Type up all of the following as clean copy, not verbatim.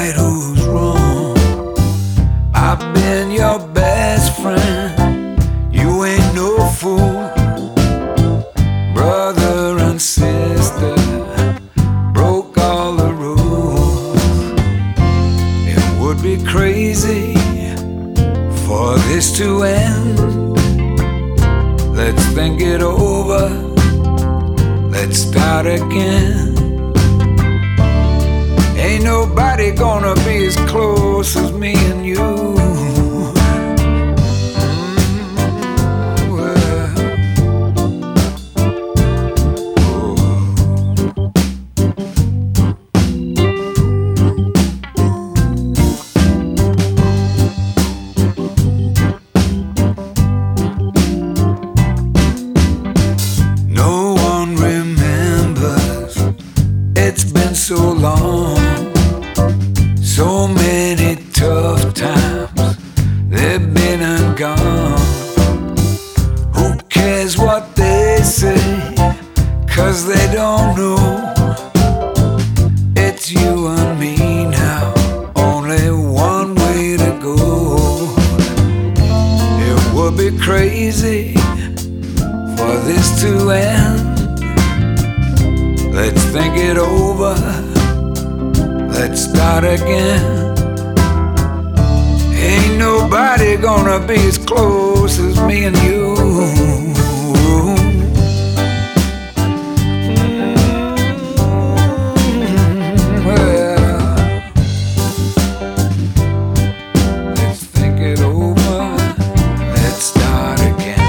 right, who's wrong. I've been your best friend, you ain't no fool. Brother and sister broke all the rules. It would be crazy for this to end. Let's think it over, let's start again. Ain't nobody gonna be as close as me and you. No one remembers, it's been so long. So many tough times, they've been and gone. Who cares what they say, 'cause they don't know. It's you and me now, only one way to go. It would be crazy for this to end. Let's think it over, let's start again. Ain't nobody gonna be as close as me and you. Well, let's think it over, let's start again.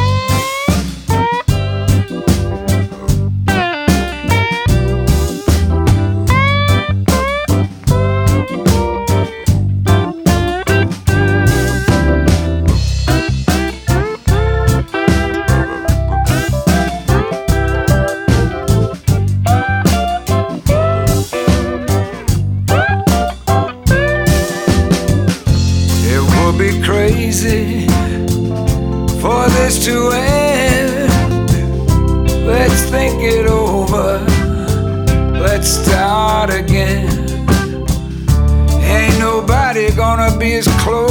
Be crazy for this to end. Let's think it over, let's start again. Ain't nobody gonna be as close